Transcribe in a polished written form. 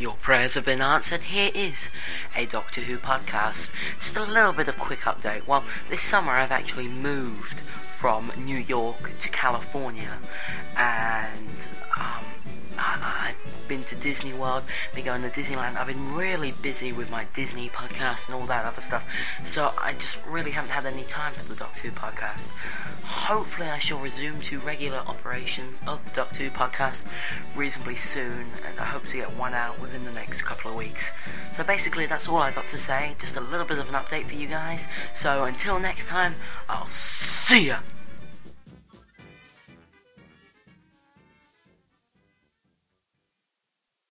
Your prayers have been answered. Here is a Doctor Who podcast. Just a little bit of quick update. Well, this summer I've actually moved from New York to California, and I've been to Disney World, been going to Disneyland. I've been really busy with my Disney podcast and all that other stuff, so I just really haven't had any time for the Doctor Who podcast. Hopefully I shall resume to regular operation of the Doctor Who podcast reasonably soon, and I hope to get one out within the next couple of weeks. So basically that's all I got to say, just a little bit of an update for you guys. So until next time, I'll see ya!